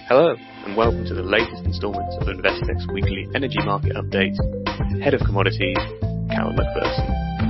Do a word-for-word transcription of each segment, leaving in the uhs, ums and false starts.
Hello, and welcome to the latest instalment of Investec's weekly energy market update with Head of Commodities, Callum McPherson.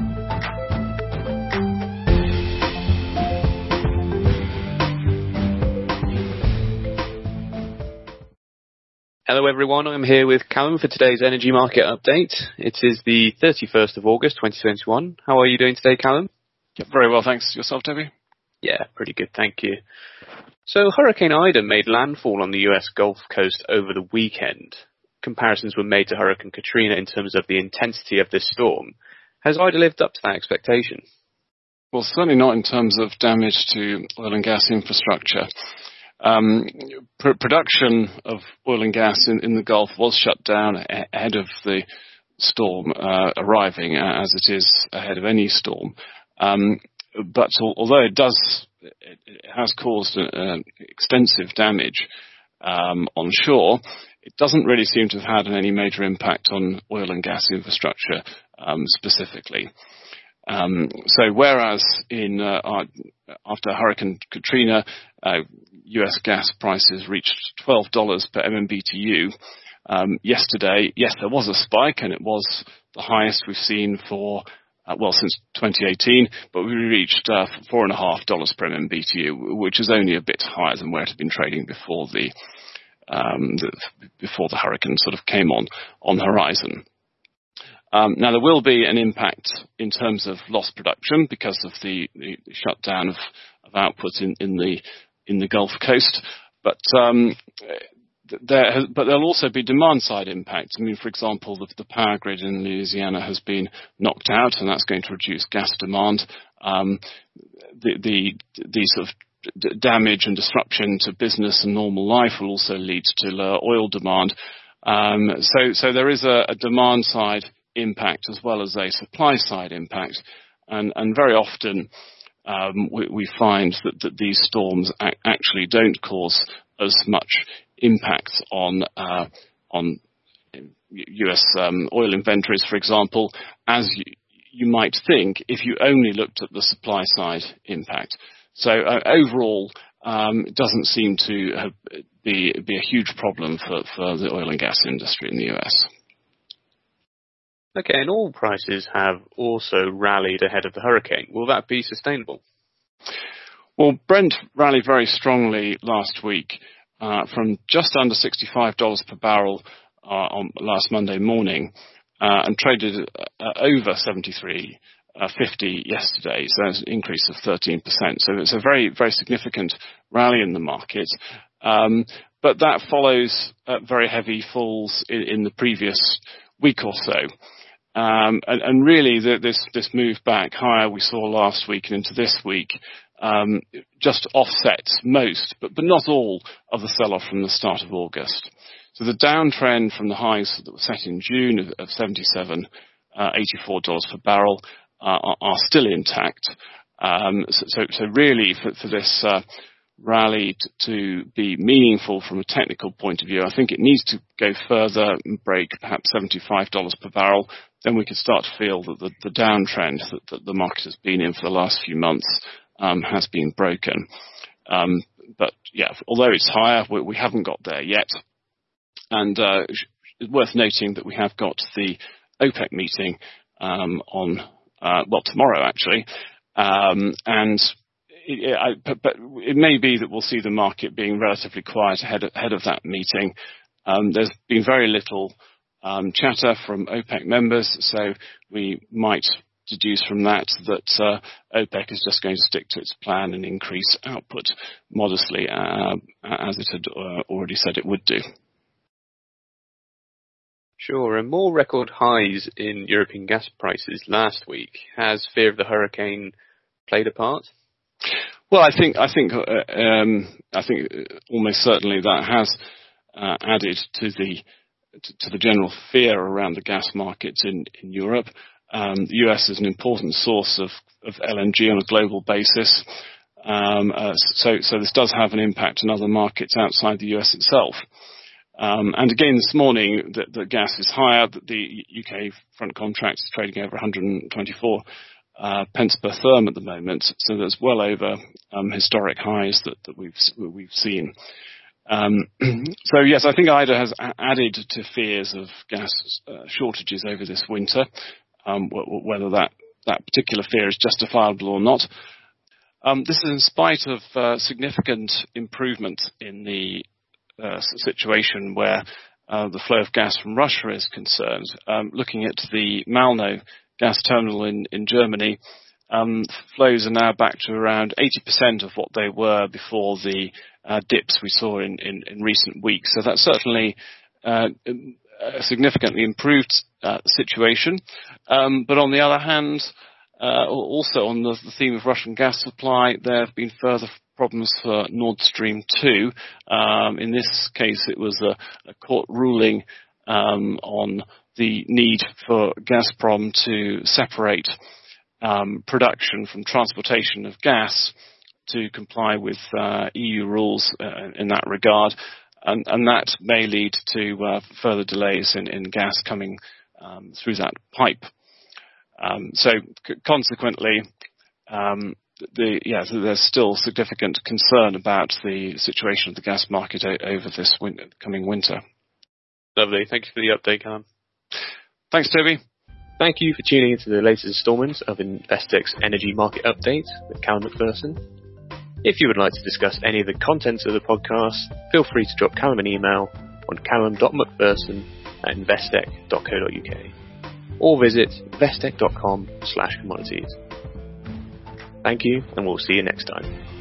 Hello everyone, I'm here with Callum for today's energy market update. It is the thirty-first of August twenty twenty-one. How are you doing today, Callum? Yeah, very well, thanks. Yourself, Toby? Yeah, pretty good, thank you. So Hurricane Ida made landfall on the U S Gulf Coast over the weekend. Comparisons were made to Hurricane Katrina in terms of the intensity of this storm. Has Ida lived up to that expectation? Well, certainly not in terms of damage to oil and gas infrastructure. Um, pr- production of oil and gas in, in the Gulf was shut down a- ahead of the storm uh, arriving, uh, as it is ahead of any storm. Um, but al- although it does, it, it has caused uh, extensive damage um, on shore, it doesn't really seem to have had any major impact on oil and gas infrastructure um, specifically. Um, so whereas in uh, our, after Hurricane Katrina, uh, U S gas prices reached twelve dollars per M M B T U, um, yesterday, yes, there was a spike, and it was the highest we've seen for, uh, well, since twenty eighteen, but we reached uh, four point five dollars per M M B T U, which is only a bit higher than where it had been trading before the, um, the before the hurricane sort of came on on horizon. Um, now, there will be an impact in terms of lost production because of the, the shutdown of, of output in, in the in the Gulf Coast, but um, there has, but there'll also be demand-side impacts. I mean, for example, the, the power grid in Louisiana has been knocked out, and that's going to reduce gas demand. Um, the, the the sort of d- damage and disruption to business and normal life will also lead to lower oil demand. Um, so, so there is a, a demand-side impact as well as a supply side impact, and, and very often um, we, we find that, that these storms ac- actually don't cause as much impact on uh, on U S um, oil inventories, for example, as you, you might think if you only looked at the supply side impact. So uh, overall, um, it doesn't seem to have, be be a huge problem for, for the oil and gas industry in the U S. Okay, and oil prices have also rallied ahead of the hurricane. Will that be sustainable? Well, Brent rallied very strongly last week uh, from just under sixty-five dollars per barrel uh, on last Monday morning uh, and traded uh, over seventy-three fifty yesterday. So that's an increase of thirteen percent. So it's a very, very significant rally in the market. Um, but that follows uh, very heavy falls in, in the previous week or so. Um, and, and really, the, this this move back higher we saw last week and into this week um, just offsets most, but, but not all, of the sell-off from the start of August. So the downtrend from the highs that were set in June of, of seventy-seven, eighty-four dollars per barrel uh, are, are still intact. Um, so, so, so really, for, for this uh, rally to, to be meaningful from a technical point of view, I think it needs to go further and break perhaps seventy-five dollars per barrel. Then we can start to feel that the, the downtrend that, that the market has been in for the last few months um, has been broken. Um, but yeah, although it's higher, we, we haven't got there yet. And uh, it's worth noting that we have got the OPEC meeting um, on, uh, well, tomorrow actually. Um, and it, I, but, but it may be that we'll see the market being relatively quiet ahead of, ahead of that meeting. Um, there's been very little Um, chatter from OPEC members, so we might deduce from that that uh, OPEC is just going to stick to its plan and increase output modestly, uh, as it had uh, already said it would do. Sure, and more record highs in European gas prices last week. Has fear of the hurricane played a part? Well, I think I think uh, um, I think almost certainly that has uh, added to the to the general fear around the gas markets in, in Europe. Um, the U S is an important source of, of L N G on a global basis. Um, uh, so, so this does have an impact on other markets outside the U S itself. Um, and again, this morning, the, the gas is higher. The U K front contract is trading over one hundred twenty-four uh, pence per therm at the moment. So that's well over um, historic highs that, that we've we've seen. Um, so yes, I think I D A has a- added to fears of gas uh, shortages over this winter, um, w- whether that, that particular fear is justifiable or not. Um, this is in spite of uh, significant improvement in the uh, situation where uh, the flow of gas from Russia is concerned. Um, looking at the Malnow gas terminal in, in Germany, um, flows are now back to around eighty percent of what they were before the uh, dips we saw in, in, in recent weeks. So that's certainly uh, a significantly improved uh, situation. Um, but on the other hand, uh, also on the, the theme of Russian gas supply, there have been further problems for Nord Stream two. Um, in this case, it was a, a court ruling um, on the need for Gazprom to separate um, production from transportation of gas to comply with uh, E U rules uh, in that regard, and, and that may lead to uh, further delays in, in gas coming um, through that pipe. Um, so c- consequently, um, the, yeah, so there's still significant concern about the situation of the gas market o- over this win- coming winter. Lovely. Thank you for the update, Callum. Thanks, Toby. Thank you for tuning into the latest instalment of Investec's Energy Market Update with Callum McPherson. If you would like to discuss any of the contents of the podcast, feel free to drop Callum an email on callum dot mcpherson at investec dot co dot uk or visit investec dot com slash commodities. Thank you, and we'll see you next time.